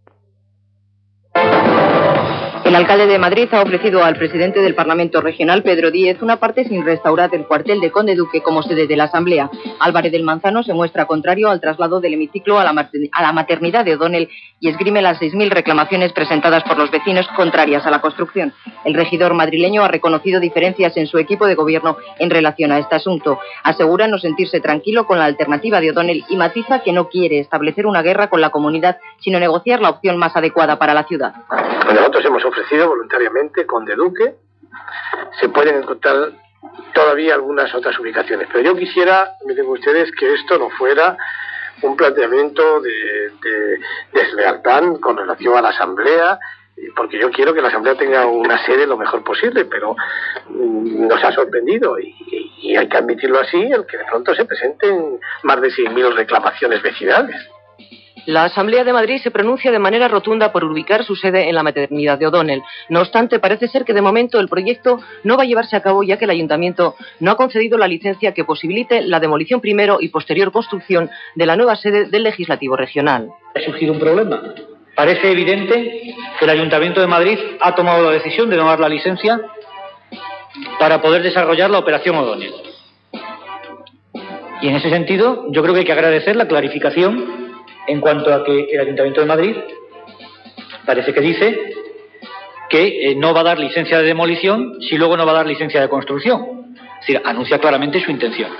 El alcalde de Madrid ha ofrecido al presidente del Parlamento Regional, Pedro Díez, una parte sin restaurar del cuartel de Conde Duque como sede de la Asamblea. Álvarez del Manzano se muestra contrario al traslado del hemiciclo a la maternidad de O'Donnell y esgrime las 6.000 reclamaciones presentadas por los vecinos contrarias a la construcción. El regidor madrileño ha reconocido diferencias en su equipo de gobierno en relación a este asunto. Asegura no sentirse tranquilo con la alternativa de O'Donnell y matiza que no quiere establecer una guerra con la comunidad, sino negociar la opción más adecuada para la ciudad. Nosotros hemos ofrecido voluntariamente Conde Duque. Se pueden encontrar todavía algunas otras ubicaciones, pero yo quisiera, miren ustedes, que esto no fuera un planteamiento de deslealtad con relación a la Asamblea, porque yo quiero que la Asamblea tenga una sede lo mejor posible, pero nos ha sorprendido y hay que admitirlo así, el que de pronto se presenten más de 6.000 reclamaciones vecinales. La Asamblea de Madrid se pronuncia de manera rotunda por ubicar su sede en la maternidad de O'Donnell. No obstante, parece ser que de momento el proyecto no va a llevarse a cabo, ya que el Ayuntamiento no ha concedido la licencia que posibilite la demolición primero y posterior construcción de la nueva sede del Legislativo Regional. Ha surgido un problema. Parece evidente que el Ayuntamiento de Madrid ha tomado la decisión de no dar la licencia para poder desarrollar la operación O'Donnell. Y en ese sentido, yo creo que hay que agradecer la clarificación en cuanto a que el Ayuntamiento de Madrid parece que dice que no va a dar licencia de demolición si luego no va a dar licencia de construcción. Es decir, anuncia claramente su intención.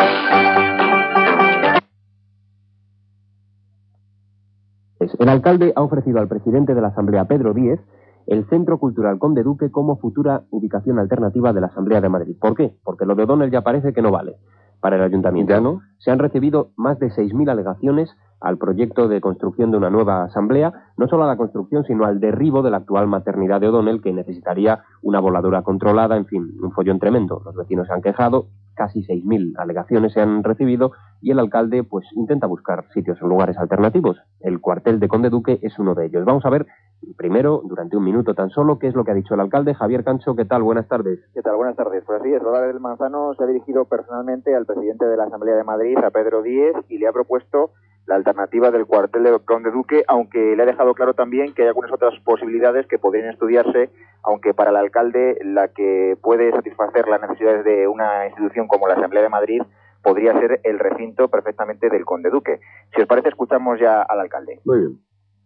El alcalde ha ofrecido al presidente de la Asamblea, Pedro Díez, el Centro Cultural Conde Duque como futura ubicación alternativa de la Asamblea de Madrid. ¿Por qué? Porque lo de O'Donnell ya parece que no vale para el ayuntamiento. ¿Ya no? Se han recibido más de 6.000 alegaciones al proyecto de construcción de una nueva asamblea, no solo a la construcción, sino al derribo de la actual maternidad de O'Donnell, que necesitaría una voladura controlada, en fin, un follón tremendo. Los vecinos se han quejado, casi 6.000 alegaciones se han recibido, y el alcalde pues intenta buscar sitios o lugares alternativos. El cuartel de Conde Duque es uno de ellos. Vamos a ver, primero, durante un minuto tan solo, qué es lo que ha dicho el alcalde. Javier Cancho, ¿qué tal? Buenas tardes. ¿Qué tal? Buenas tardes. Pues así es, Álvarez del Manzano se ha dirigido personalmente al presidente de la Asamblea de Madrid, a Pedro Díez, y le ha propuesto la alternativa del cuartel de Conde Duque, aunque le ha dejado claro también que hay algunas otras posibilidades que podrían estudiarse, aunque para el alcalde la que puede satisfacer las necesidades de una institución como la Asamblea de Madrid podría ser el recinto perfectamente del Conde Duque. Si os parece, escuchamos ya al alcalde. Muy bien.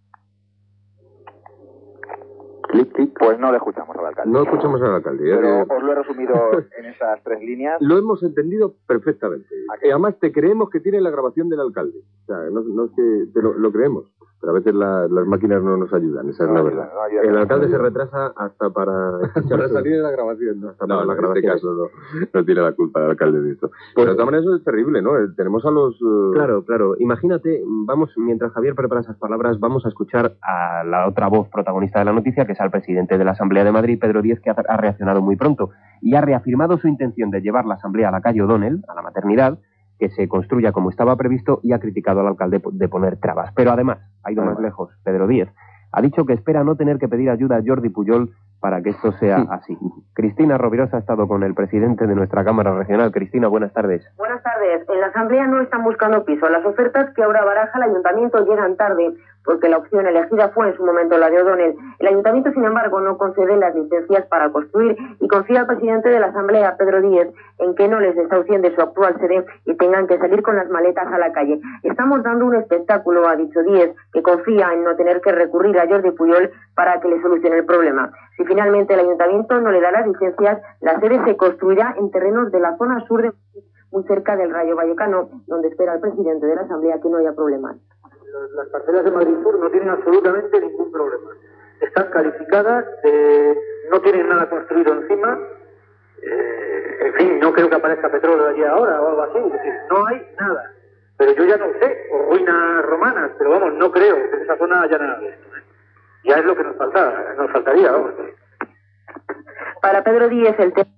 Pues no le escuchamos al alcalde. No escuchamos al alcalde. Pero os lo he resumido en esas 3 líneas. Lo hemos entendido perfectamente. Además, te creemos que tiene la grabación del alcalde. O sea, no es que lo creemos. Pero a veces las máquinas no nos ayudan, esa es la verdad. El alcalde se retrasa hasta para salir de la grabación. No, hasta para la grabación. En este caso no tiene la culpa el alcalde de esto. Pues de todas maneras eso es terrible, ¿no? Tenemos a los... Claro. Imagínate, mientras Javier prepara esas palabras, vamos a escuchar a la otra voz protagonista de la noticia, que es al presidente de la Asamblea de Madrid, Pedro Díez, que ha reaccionado muy pronto y ha reafirmado su intención de llevar la Asamblea a la calle O'Donnell, a la maternidad, que se construya como estaba previsto, y ha criticado al alcalde de poner trabas. Pero además, ha ido más lejos. Pedro Díez ha dicho que espera no tener que pedir ayuda a Jordi Pujol para que esto sea así. Cristina Rovirosa ha estado con el presidente de nuestra Cámara Regional. Cristina, buenas tardes. Buenas tardes. En la Asamblea no están buscando piso. Las ofertas que ahora baraja el Ayuntamiento llegan tarde, porque la opción elegida fue en su momento la de O'Donnell. El Ayuntamiento, sin embargo, no concede las licencias para construir y confía al presidente de la Asamblea, Pedro Díez, en que no les desahucien de su actual sede y tengan que salir con las maletas a la calle. Estamos dando un espectáculo, ha dicho Díez, que confía en no tener que recurrir a Jordi Pujol para que le solucione el problema. Si finalmente el Ayuntamiento no le da las licencias, la sede se construirá en terrenos de la zona sur de Madrid, muy cerca del Rayo Vallecano, donde espera el presidente de la Asamblea que no haya problemas. Las parcelas de Madrid Sur no tienen absolutamente ningún problema. Están calificadas, no tienen nada construido encima. En fin, no creo que aparezca petróleo allí ahora o algo así. Es decir, no hay nada. Pero yo ya no sé, o ruinas romanas, pero vamos, no creo que en esa zona haya nada de esto. Ya es lo que nos faltaría, vamos. Para Pedro Díez el tema...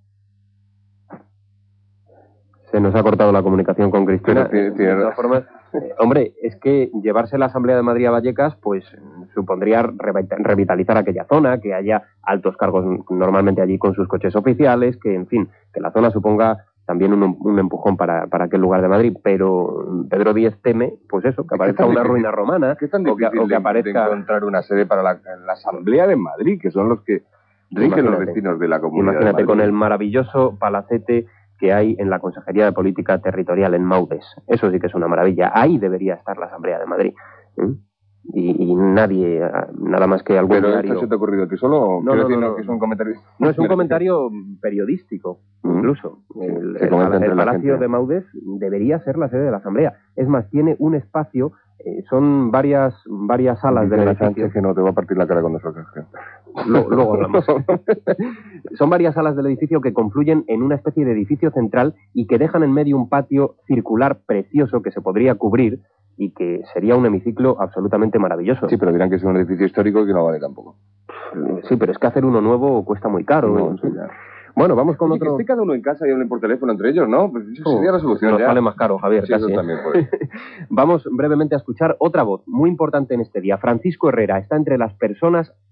Se nos ha cortado la comunicación con Cristina. De todas formas, hombre, es que llevarse la Asamblea de Madrid a Vallecas, pues supondría revitalizar aquella zona, que haya altos cargos normalmente allí con sus coches oficiales, que en fin, que la zona suponga también un empujón para aquel lugar de Madrid, pero Pedro Díez teme, pues eso, que aparezca una ruina romana, ¿qué tan difícil o que aparezca... de encontrar una sede para la Asamblea de Madrid, que son los que rigen los destinos de la Comunidad de Madrid? Con el maravilloso palacete que hay en la Consejería de Política Territorial en Maures. Eso sí que es una maravilla. Ahí debería estar la Asamblea de Madrid. Y nadie, nada más que algún diario... ¿Pero esto se te ha ocurrido a ti solo? No, que es un comentario... No, es un comentario periodístico, incluso. El Palacio de Maures debería ser la sede de la Asamblea. Es más, tiene un espacio, son varias salas del edificio... que no te va a partir la cara con nosotros. Luego hablamos. Son varias salas del edificio que confluyen en una especie de edificio central y que dejan en medio un patio circular precioso que se podría cubrir y que sería un hemiciclo absolutamente maravilloso. Sí, pero dirán que es un edificio histórico y que no vale tampoco. Sí, pero es que hacer uno nuevo cuesta muy caro. No, sí, ya. Bueno, vamos con otro... Que esté cada uno en casa y hablen por teléfono entre ellos, ¿no? Pues eso sería la solución. Nos sale más caro, Javier, sí, casi. Eso también puede. Vamos brevemente a escuchar otra voz muy importante en este día. Francisco Herrera está entre las personas